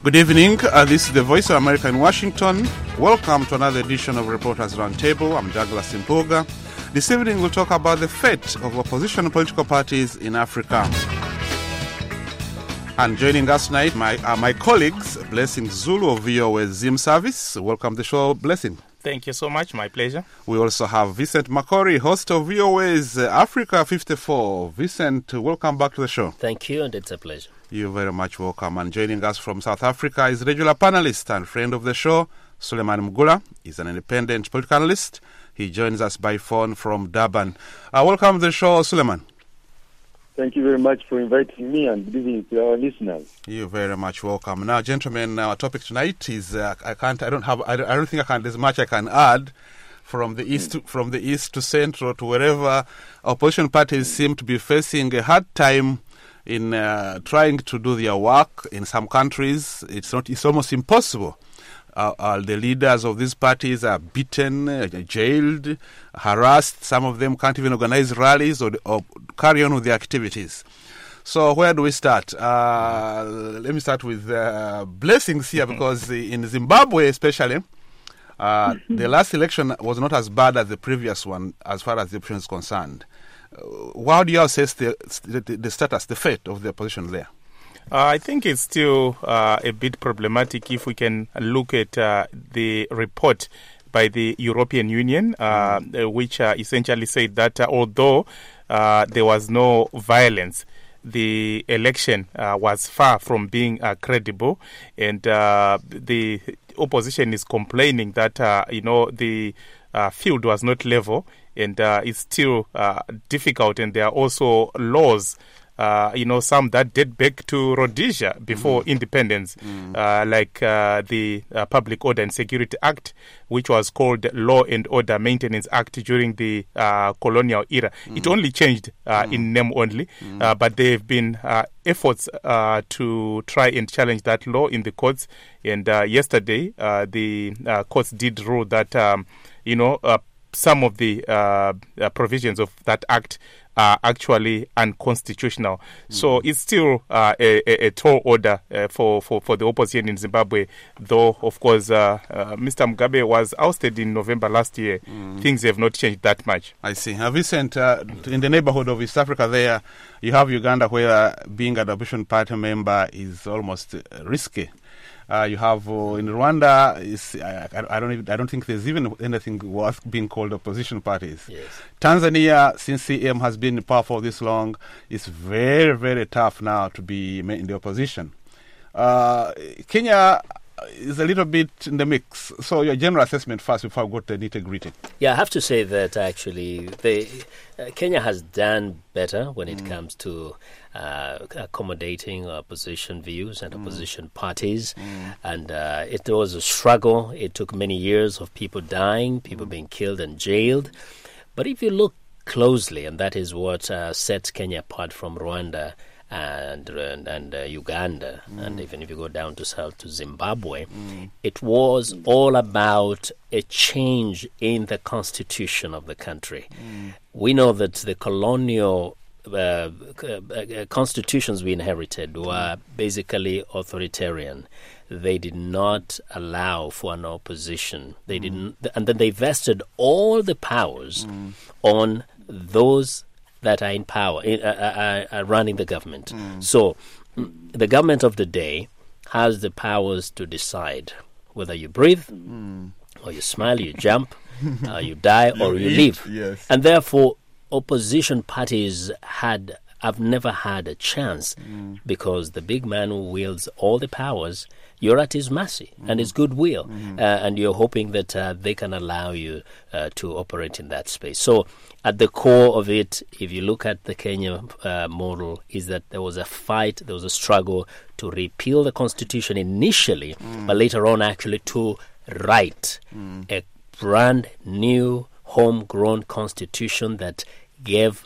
Good evening. This is the Voice of America in Washington. Welcome to another edition of Reporters Roundtable. I'm Douglas Impuga. This evening we'll talk about the fate of opposition political parties in Africa. And joining us tonight are my colleagues, Blessing Zulu of VOA Zim Service. Welcome to the show, Blessing. Thank you so much. My pleasure. We also have Vincent Makori, host of VOA's Africa 54. Vincent, welcome back to the show. Thank you, and it's a pleasure. You're very much welcome. And joining us from South Africa is regular panelist and friend of the show, Suleiman Mgula. He's an independent political analyst. He joins us by phone from Durban. Welcome to the show, Suleiman. Thank you very much for inviting me, and good evening to our listeners. You're very much welcome. Now, gentlemen, our topic tonight is I don't think there's much I can add from the east to central to wherever opposition parties seem to be facing a hard time in trying to do their work. In some countries, it's almost impossible. The leaders of these parties are beaten, jailed, harassed. Some of them can't even organize rallies or carry on with their activities. So where do we start? Let me start with Blessings here, because in Zimbabwe especially, the last election was not as bad as the previous one as far as the opposition is concerned. How do you assess the status, the fate of the opposition there? I think it's still a bit problematic if we can look at the report by the European Union, which essentially said that although there was no violence, the election was far from being credible, and the opposition is complaining that the field was not level, and it's still difficult, and there are also laws some that date back to Rhodesia before independence, like the Public Order and Security Act, which was called Law and Order Maintenance Act during the colonial era. It only changed in name only, but there have been efforts to try and challenge that law in the courts. And yesterday, the courts did rule that, some of the provisions of that act are actually unconstitutional. So it's still a tall order for the opposition in Zimbabwe, though, of course, Mr. Mugabe was ousted in November last year. Things have not changed that much. I see. Vincent, in the neighborhood of East Africa there, you have Uganda, where being an opposition party member is almost risky. You have in Rwanda, I don't think there's even anything worth being called opposition parties. Yes. Tanzania, since CM has been in power for this long, it's very, very tough now to be in the opposition. Kenya is a little bit in the mix. So your general assessment first before I go to the nitty-gritty. Yeah, I have to say that actually Kenya has done better when it comes to accommodating opposition views and opposition parties. And it was a struggle. It took many years of people dying, people being killed and jailed. But if you look closely, and that is what sets Kenya apart from Rwanda and Uganda, and even if you go down to south to Zimbabwe, it was all about a change in the constitution of the country. We know that the colonial constitutions we inherited were basically authoritarian. They did not allow for an opposition. They didn't, and then they vested all the powers on those that are in power, are running the government. So the government of the day has the powers to decide whether you breathe, or you smile, you jump, you die, or you live. Yes. And therefore, opposition parties have never had a chance, because the big man who wields all the powers, you're at his mercy and his goodwill, and you're hoping that they can allow you to operate in that space. So at the core of it, if you look at the Kenya model, is that there was a fight, there was a struggle to repeal the constitution initially, but later on actually to write a brand new homegrown constitution that gave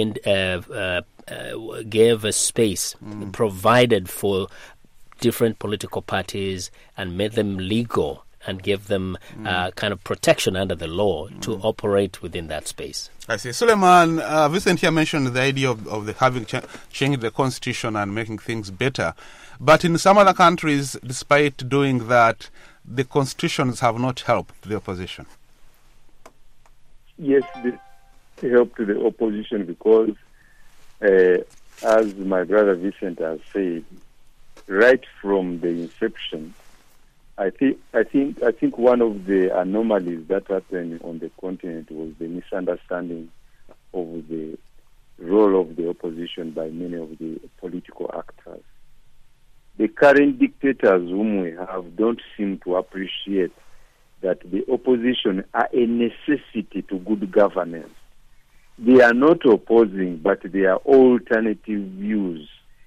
a space, provided for different political parties, and made them legal and give them kind of protection under the law to operate within that space. I see. Suleiman, Vincent here mentioned the idea of the having changed the constitution and making things better. But in some other countries, despite doing that, the constitutions have not helped the opposition. Yes, they help to the opposition because, as my brother Vincent has said, right from the inception, I think one of the anomalies that happened on the continent was the misunderstanding of the role of the opposition by many of the political actors. The current dictators whom we have don't seem to appreciate that the opposition are a necessity to good governance. They are not opposing, but they are alternative views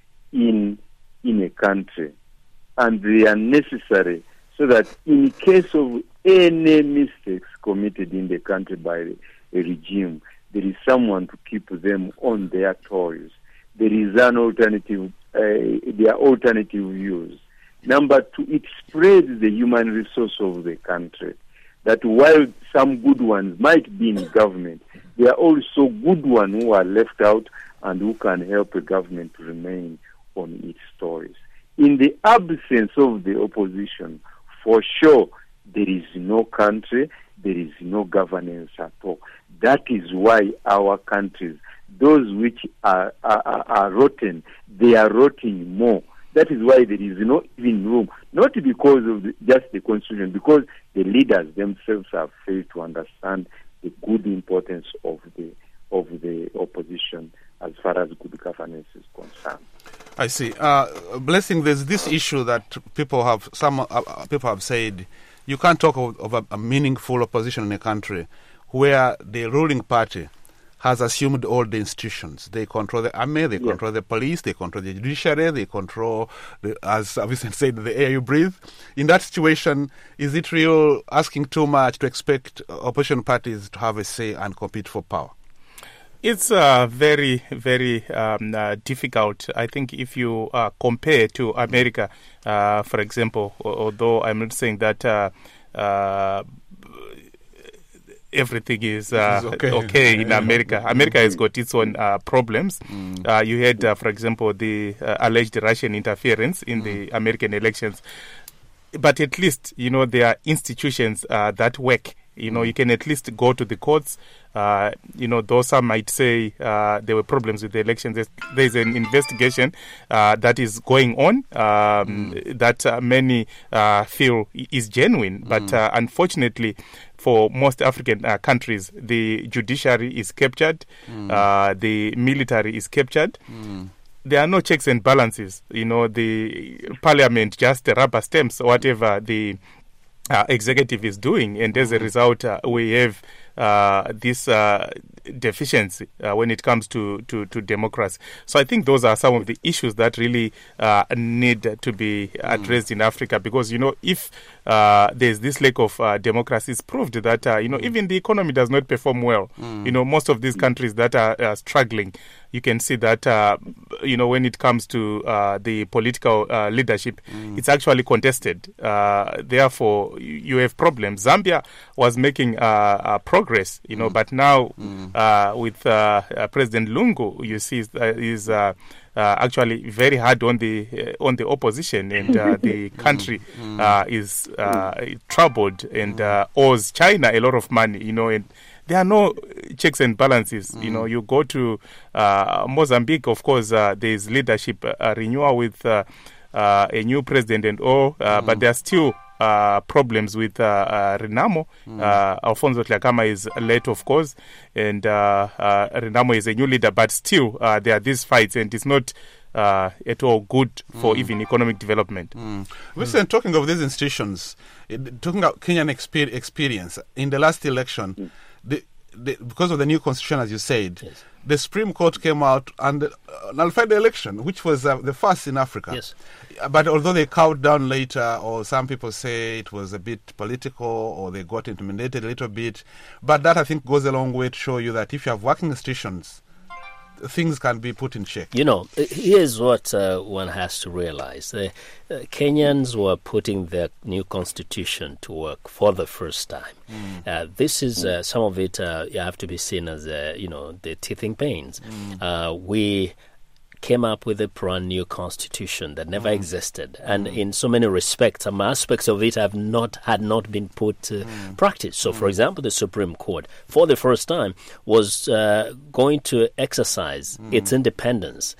in a country. And they are necessary so that in case of any mistakes committed in the country by a regime, there is someone to keep them on their toes. There is an alternative, their alternative views. Number two, it spreads the human resource of the country. That while some good ones might be in government, there are also good ones who are left out and who can help the government to remain on its toes. In the absence of the opposition, for sure, there is no country, there is no governance at all. That is why our countries, those which are rotten, they are rotting more. That is why there is not even room, not because of just the constitution, because the leaders themselves have failed to understand the good importance of the opposition as far as good governance is concerned. I see. Blessing, there's this issue that people have said you can't talk of a meaningful opposition in a country where the ruling party has assumed all the institutions. They control the army, they control the police, they control the judiciary, they control, as Vincent said, the air you breathe. In that situation, is it real asking too much to expect opposition parties to have a say and compete for power? It's very, very difficult. I think if you compare to America, for example, although I'm not saying that everything is okay in America. America has got its own problems. You had, for example, the alleged Russian interference in the American elections. But at least, there are institutions that work. You can at least go to the courts. Though some might say there were problems with the elections, there's an investigation that is going on that many feel is genuine. But unfortunately, for most African countries, the judiciary is captured, the military is captured. There are no checks and balances. The parliament just rubber stamps whatever the executive is doing, and as a result, we have this deficiency when it comes to democracy. So I think those are some of the issues that really need to be addressed in Africa, because if there's this lack of democracy, it's proved that even the economy does not perform well. Most of these countries that are struggling, you can see that when it comes to the political leadership, it's actually contested. Therefore, you have problems. Zambia was making progress, but now with President Lungu, you see is actually very hard on the opposition, and the country is troubled and owes China a lot of money, and there are no checks and balances. You go to Mozambique, of course, there is leadership renewal with a new president and all, but there are still problems with Renamo. Alfonso Dhlakama is late, of course, and Renamo is a new leader, but still there are these fights, and it's not at all good for even economic development. Vincent, talking of these institutions, talking about Kenyan experience, in the last election, because of the new constitution, as you said, the Supreme Court came out and nullified the election, which was the first in Africa. Yes. But although they cowed down later, or some people say it was a bit political, or they got intimidated a little bit, but that I think goes a long way to show you that if you have working institutions, things can be put in check? Here's what one has to realize. The Kenyans were putting their new constitution to work for the first time. This is, some of it you have to be seen as, the teething pains. We came up with a brand new constitution that never existed, and in so many respects, some aspects of it had not been put to practice. So, for example, the Supreme Court, for the first time, was going to exercise its independence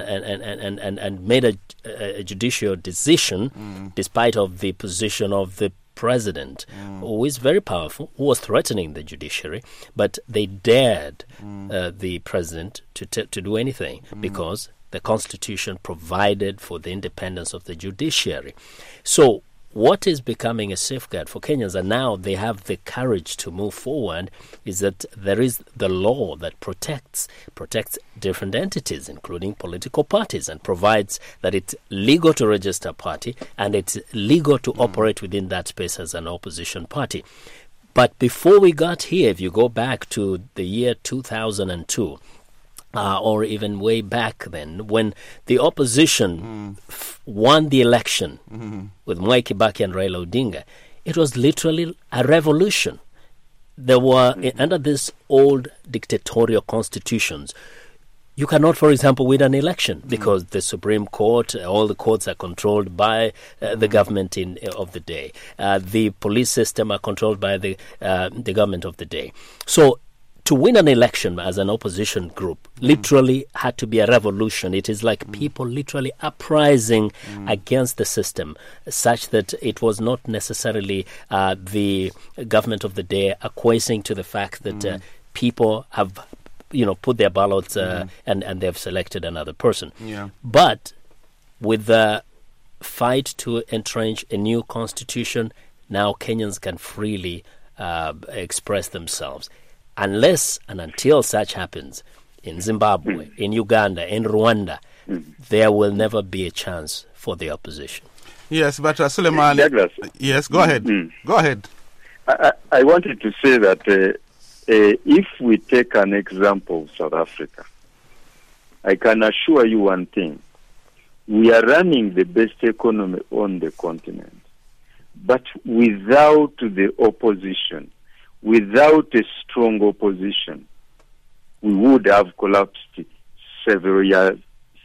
and made a judicial decision, despite of the position of the president, who is very powerful, who was threatening the judiciary, but they dared the president to do anything because the Constitution provided for the independence of the judiciary. So what is becoming a safeguard for Kenyans, and now they have the courage to move forward, is that there is the law that protects different entities, including political parties, and provides that it's legal to register a party and it's legal to operate within that space as an opposition party. But before we got here, if you go back to the year 2002, or even way back then, when the opposition won the election with Mwai Kibaki and Raila Odinga, it was literally a revolution. There were, under these old dictatorial constitutions, you cannot, for example, win an election because the Supreme Court, all the courts are controlled by the government of the day. The police system are controlled by the government of the day. So to win an election as an opposition group literally had to be a revolution. It is like people literally uprising against the system, such that it was not necessarily the government of the day acquiescing to the fact that people have, put their ballots and they've selected another person. Yeah. But with the fight to entrench a new constitution, now Kenyans can freely express themselves. Unless and until such happens in Zimbabwe, in Uganda, in Rwanda, there will never be a chance for the opposition. Yes, but Suleiman... Douglas. Yes, go ahead. Go ahead. I wanted to say that if we take an example of South Africa, I can assure you one thing. We are running the best economy on the continent. But without the opposition, without a strong opposition, we would have collapsed several years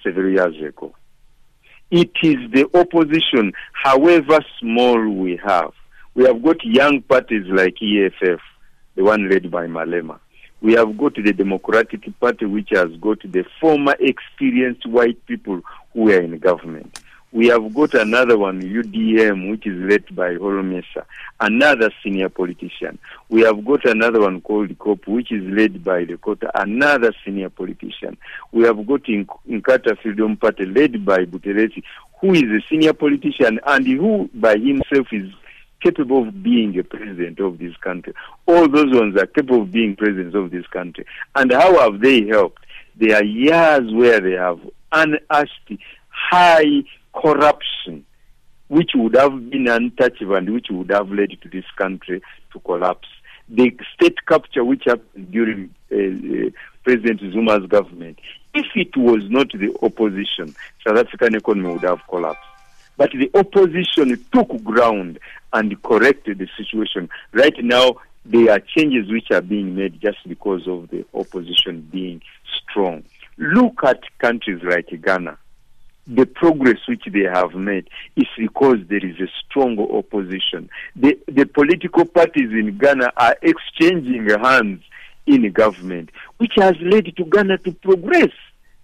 ago. It is the opposition, however small we have. We have got young parties like EFF, the one led by Malema. We have got the Democratic Party, which has got the former experienced white people who are in government. We have got another one, UDM, which is led by Holomesa, another senior politician. We have got another one called COP, which is led by Lekota, another senior politician. We have got Inkatha Freedom Party, led by Buthelezi, who is a senior politician and who by himself is capable of being a president of this country. All those ones are capable of being presidents of this country. And how have they helped? There are years where they have unearthed high corruption, which would have been untouchable and which would have led to this country to collapse. The state capture which happened during President Zuma's government, if it was not the opposition, South African economy would have collapsed. But the opposition took ground and corrected the situation. Right now, there are changes which are being made just because of the opposition being strong. Look at countries like Ghana. The progress which they have made is because there is a strong opposition. The political parties in Ghana are exchanging hands in government, which has led to Ghana to progress.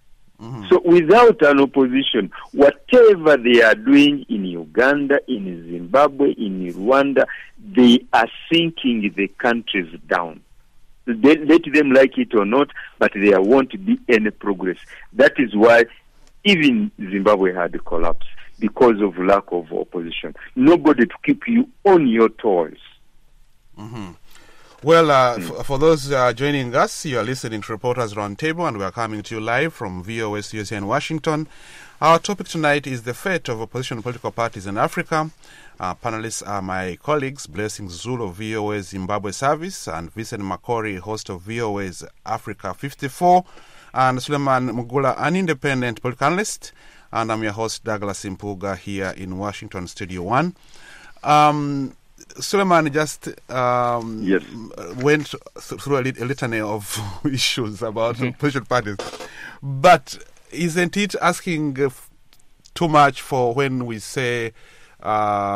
So without an opposition, whatever they are doing in Uganda, in Zimbabwe, in Rwanda, they are sinking the countries down. Let them like it or not, but there won't be any progress. That is why even Zimbabwe had a collapse, because of lack of opposition. Nobody to keep you on your toes. Well, for those joining us, you are listening to Reporters Roundtable, and we are coming to you live from VOA USA in Washington. Our topic tonight is the fate of opposition political parties in Africa. Panelists are my colleagues, Blessing Zulu of VOA Zimbabwe Service and Vincent Makori, host of VOA's Africa 54. and Suleiman Mugula, an independent political analyst. And I'm your host, Douglas Impuga, here in Washington, Studio 1. Suleiman just went through a litany of issues about political parties. But isn't it asking too much for when we say there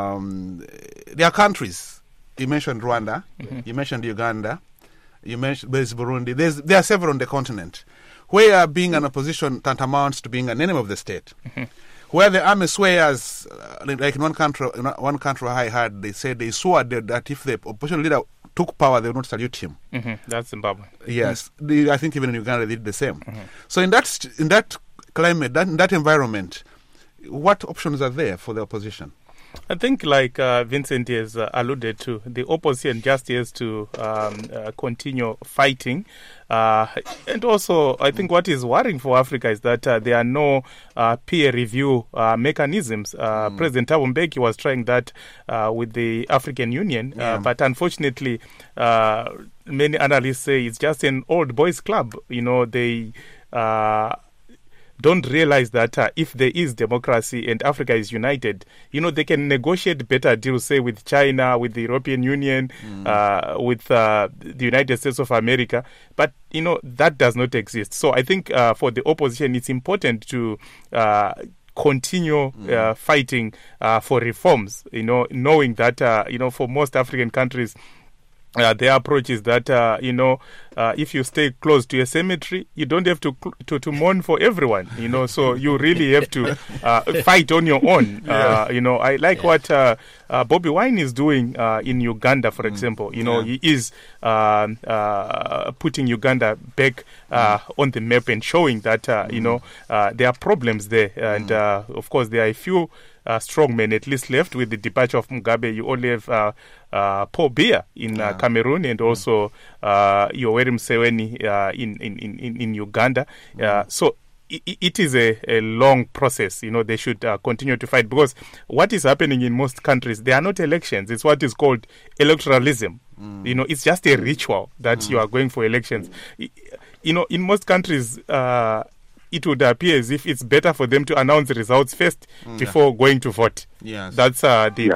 are countries? You mentioned Rwanda, you mentioned Uganda, you mentioned Burundi. There are several on the continent where being an opposition tantamounts to being an enemy of the state. Where the army swears, like in one country I heard, they said they swore that if the opposition leader took power, they would not salute him. That's Zimbabwe. Yes, I think even in Uganda they did the same. So in that climate, in that environment, what options are there for the opposition? I think, like Vincent has alluded to, the opposition just has to continue fighting. And also, I think what is worrying for Africa is that there are no peer review mechanisms. President Thabo Mbeki was trying that with the African Union, but unfortunately, many analysts say it's just an old boys club. They don't realize that if there is democracy and Africa is united, they can negotiate better deals, say, with China, with the European Union, with the United States of America. But, that does not exist. So I think for the opposition, it's important to continue fighting for reforms, knowing that, for most African countries, their approach is that, if you stay close to a cemetery, you don't have to mourn for everyone, so you really have to fight on your own. I like what Bobby Wine is doing in Uganda, for example. He is putting Uganda back on the map and showing that, there are problems there. And, of course, there are a few strong men at least left. With the departure of Mugabe, you only have Paul Biya in Cameroon, and also Yoweri Museveni in Uganda. So it is a long process. They should continue to fight, because what is happening in most countries, they are not elections. It's what is called electoralism. It's just a ritual that you are going for elections. In most countries, it would appear as if it's better for them to announce the results first before going to vote. Yes. That's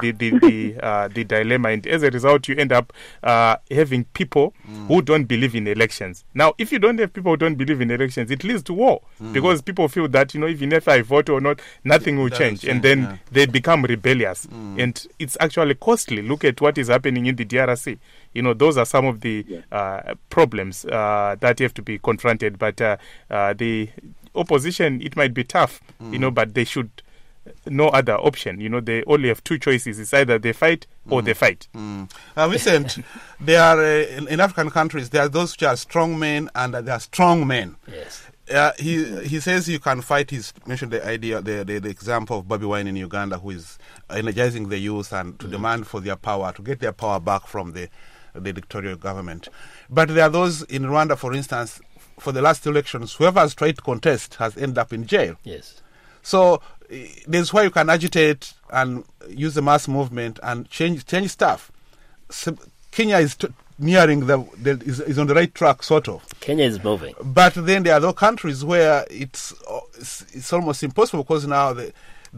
the dilemma. And as a result, you end up having people who don't believe in elections. Now, if you don't have people who don't believe in elections, it leads to war, because people feel that, even if I vote or not, nothing will change. And then they become rebellious. And it's actually costly. Look at what is happening in the DRC. Those are some of the problems that have to be confronted. But the opposition, it might be tough, but they should no other option. They only have two choices. It's either they fight or they fight. Vincent, there are in African countries, there are those which are strong men and there are strong men. Yes. He says you can fight. He's mentioned the idea, the example of Bobby Wine in Uganda, who is energizing the youth and to demand for their power, to get their power back from the dictatorial government. But there are those in Rwanda, for instance, for the last elections, whoever has tried to contest has ended up in jail. Yes. So there's why you can agitate and use the mass movement and change stuff. So Kenya is nearing is on the right track, sort of. Kenya is moving. But then there are other countries where it's almost impossible, because now the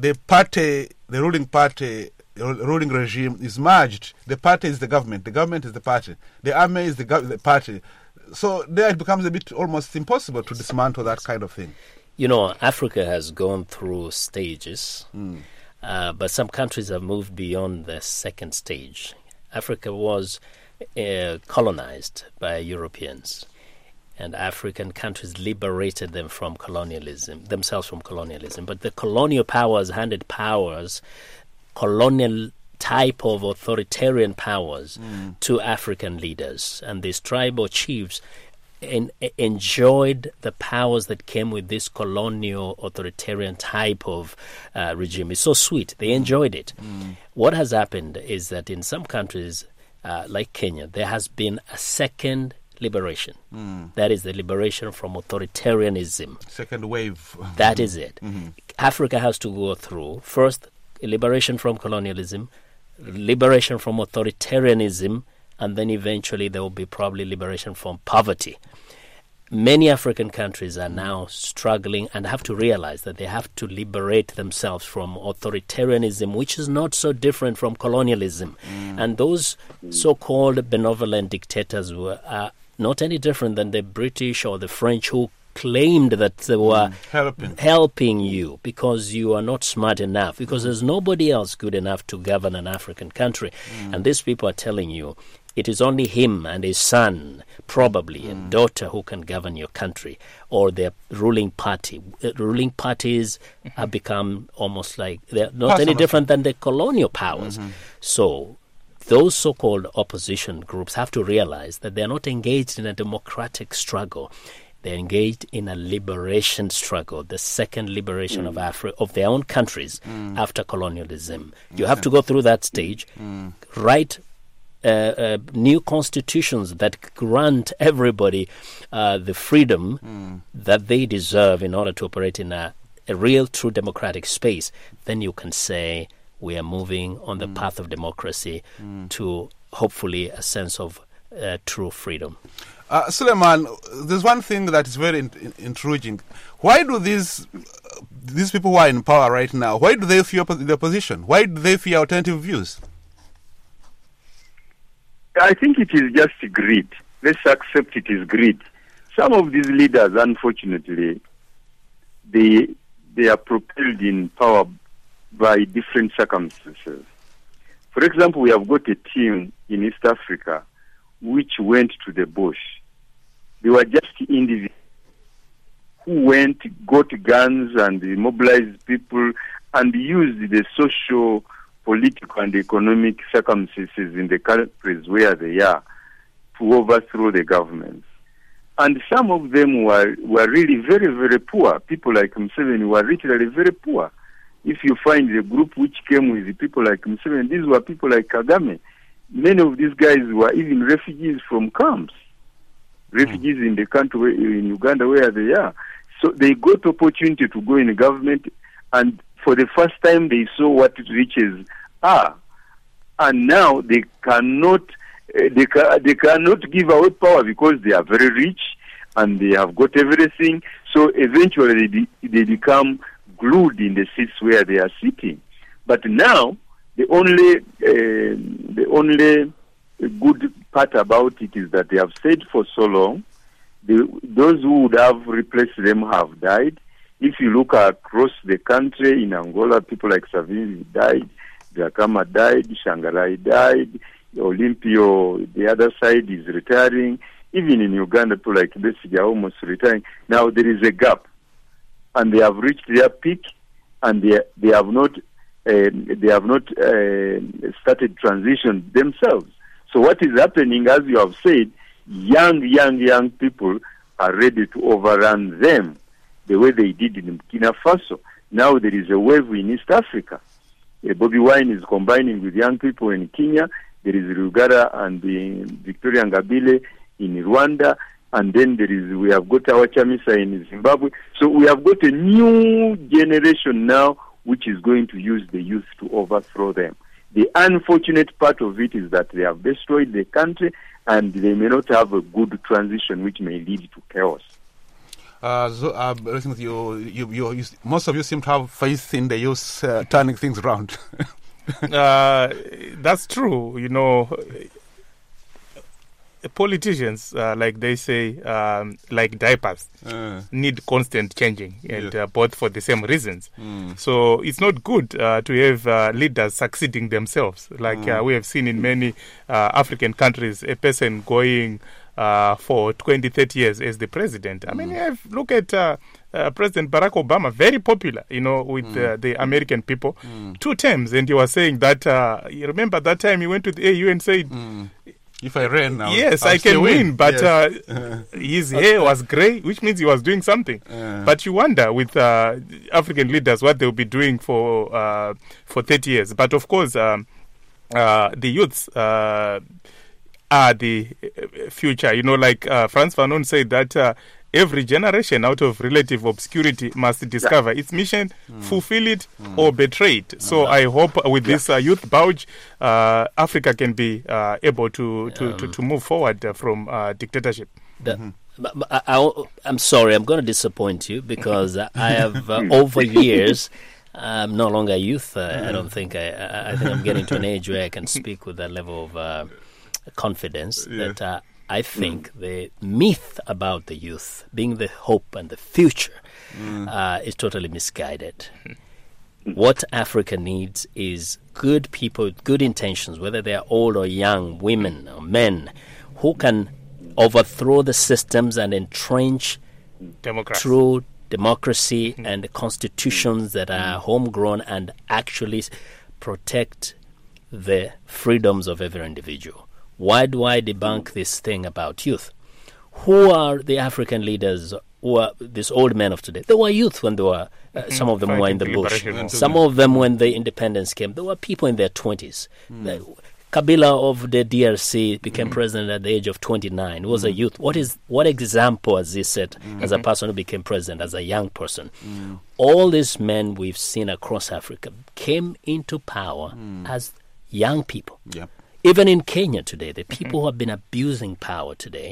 ruling regime is merged. The party is the government is the party, the army is the party. So there it becomes a bit almost impossible to dismantle that kind of thing. Africa has gone through stages, but some countries have moved beyond the second stage. Africa was colonized by Europeans, and African countries liberated themselves from colonialism. But the colonial powers handed colonial type of authoritarian powers to African leaders, and these tribal chiefs enjoyed the powers that came with this colonial authoritarian type of regime. It's so sweet. They enjoyed it. What has happened is that in some countries, like Kenya, there has been a second liberation. That is the liberation from authoritarianism. Second wave. That is it. Africa has to go through, first, liberation from colonialism, liberation from authoritarianism, and then eventually there will be probably liberation from poverty. many African countries are now struggling and have to realize that they have to liberate themselves from authoritarianism, which is not so different from colonialism. And those so-called benevolent dictators are not any different than the British or the French, who claimed that they were helping you because you are not smart enough, because there's nobody else good enough to govern an African country. And these people are telling you it is only him and his son, probably, and daughter who can govern your country, or their ruling party. Ruling parties have become almost like they're not any different than the colonial powers. So those so-called opposition groups have to realize that they're not engaged in a democratic struggle. They're engaged in a liberation struggle, the second liberation of of their own countries after colonialism. You have to go through that stage, write new constitutions that grant everybody the freedom that they deserve in order to operate in a real, true democratic space. Then you can say we are moving on the path of democracy to hopefully a sense of true freedom. Suleiman, there's one thing that is very intriguing. Why do these people who are in power right now, why do they fear the opposition? Why do they fear alternative views? I think it is just greed. Let's accept it is greed. Some of these leaders, unfortunately, they are propelled in power by different circumstances. For example, we have got a team in East Africa which went to the bush. They were just individuals who went, got guns and mobilized people and used the social, political and economic circumstances in the countries where they are to overthrow the governments. And some of them were really very, very poor. People like Museveni were literally very poor. If you find the group which came with the people like Museveni, these were people like Kagame. Many of these guys were even refugees from camps, refugees in the country, in Uganda, where they are. So they got opportunity to go in the government, and for the first time they saw what riches are. And now they cannot give away power because they are very rich and they have got everything. So eventually they become glued in the seats where they are sitting. But now the only good part about it is that they have stayed for so long. Those who would have replaced them have died. If you look across the country, in Angola, people like Savimbi died, Dhlakama died, Shangarai died, Olympio, the other side, is retiring. Even in Uganda, people like Besigye are almost retiring. Now there is a gap, and they have reached their peak, and they have not started transition themselves. So what is happening, as you have said, young people are ready to overrun them the way they did in Burkina Faso. Now there is a wave in East Africa. Bobby Wine is combining with young people in Kenya. There is Rugara and Victoria Ngabile in Rwanda. And then we have got our Chamisa in Zimbabwe. So we have got a new generation now which is going to use the youth to overthrow them. The unfortunate part of it is that they have destroyed the country and they may not have a good transition which may lead to chaos. Most of you seem to have faith in the youth turning things around. That's true. You know, politicians, like they say, like diapers, need constant changing, and both for the same reasons. So it's not good to have leaders succeeding themselves. Like we have seen in many African countries, a person going for 20, 30 years as the president. I mean, look at President Barack Obama, very popular, you know, with the American people, 2 terms. And he was saying that, you remember that time he went to the AU and said, if I ran now, yes, I can win. But his hair was grey, which means he was doing something. But you wonder with African leaders what they'll be doing for 30 years. But of course, the youths are the future. You know, like Frantz Fanon said that every generation out of relative obscurity must discover its mission, fulfill it, or betray it. So I hope with this youth bulge, Africa can be able to move forward from dictatorship. I'm sorry, I'm going to disappoint you because I have over years. I'm no longer youth. I don't think I think I'm getting to an age where I can speak with that level of confidence. That I think the myth about the youth being the hope and the future is totally misguided. What Africa needs is good people with good intentions, whether they are old or young, women or men, who can overthrow the systems and entrench through democracy and constitutions that are homegrown and actually protect the freedoms of every individual. Why do I debunk this thing about youth? Who are the African leaders who are these old men of today? They were youth when they were, some of them were in the bush. Some of them, when the independence came, there were people in their 20s. Kabila of the DRC became president at the age of 29. He was a youth. What example has he set as a person who became president as a young person? All these men we've seen across Africa came into power as young people. Yep. Even in Kenya today, the people who have been abusing power today,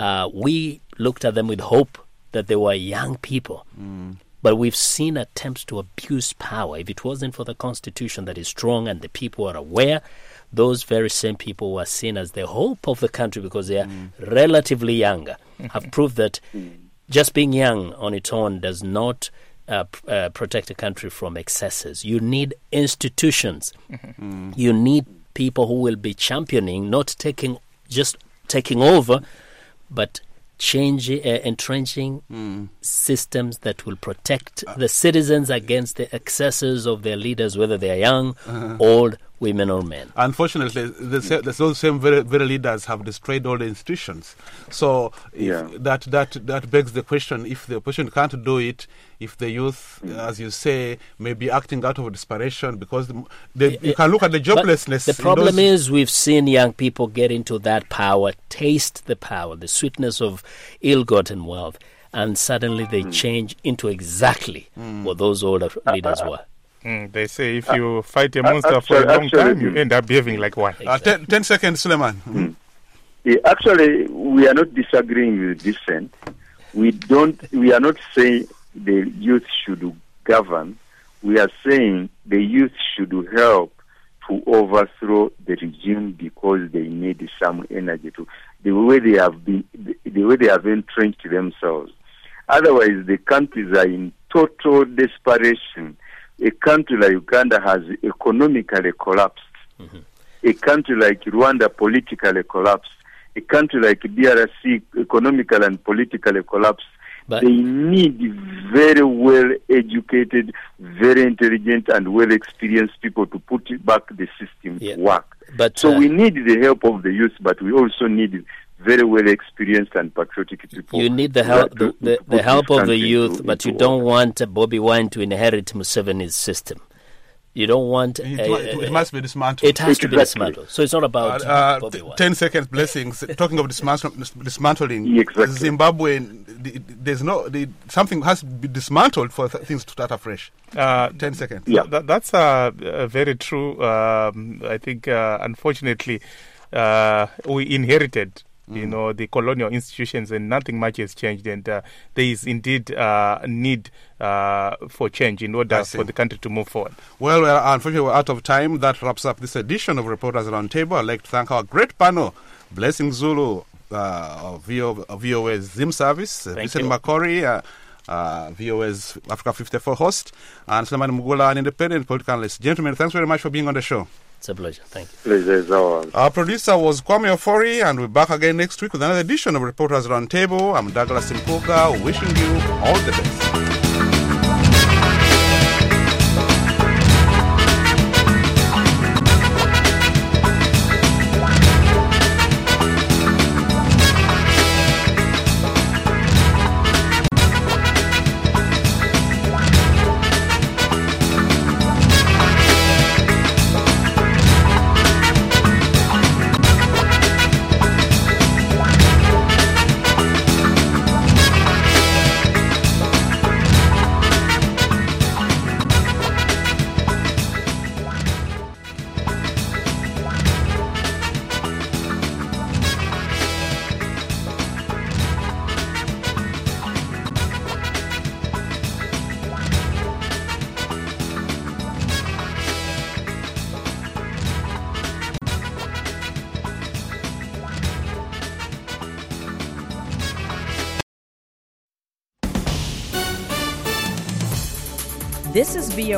we looked at them with hope that they were young people. But we've seen attempts to abuse power. If it wasn't for the constitution that is strong and the people are aware, those very same people who are seen as the hope of the country because they are relatively younger have proved that just being young on its own does not protect a country from excesses. You need institutions. You need people who will be championing, not taking over, but entrenching systems that will protect the citizens against the excesses of their leaders, whether they are young, old, women or men. Unfortunately, those same very leaders have destroyed all the institutions. So that begs the question, if the opposition can't do it, if the youth, as you say, may be acting out of desperation, because you can look at the joblessness. The problem is we've seen young people get into that power, taste the power, the sweetness of ill-gotten wealth, and suddenly they change into exactly what those older leaders were. They say if you fight a monster for a long time, you end up behaving like one. Exactly. 10 seconds, Suleiman. Actually, we are not disagreeing with dissent. We are not saying the youth should govern. We are saying the youth should help to overthrow the regime because they need some energy to the way they have entrenched themselves. Otherwise, the countries are in total desperation. A country like Uganda has economically collapsed. A country like Rwanda politically collapsed. A country like DRC economically and politically collapsed. But they need very well-educated, very intelligent and well-experienced people to put back the system to work. So we need the help of the youth, but we also need very well-experienced and patriotic people. You need the help, the help of the youth, but you don't want Bobby Wine to inherit Museveni's system. You don't want... it must be dismantled. It has to be dismantled. So it's not about Bobby Wine. 10 seconds, blessings. Talking of dismantling, exactly. Zimbabwe, something has to be dismantled for things to start afresh. 10 seconds. Yeah. That's very true. I think, unfortunately, we inherited the colonial institutions, and nothing much has changed. And there is indeed need for change in order for the country to move forward. Well, unfortunately, we're out of time. That wraps up this edition of Reporters Roundtable. I'd like to thank our great panel, Blessing Zulu of VOA's Zim Service, Vincent Makori, VOA's Africa 54 host, and Suleiman Mugula, an independent political analyst. Gentlemen, thanks very much for being on the show. It's a pleasure. Thank you. Pleasure is ours. Our producer was Kwame Ofori, and we're back again next week with another edition of Reporters Roundtable. I'm Douglas Impuga, wishing you all the best. This is VOA.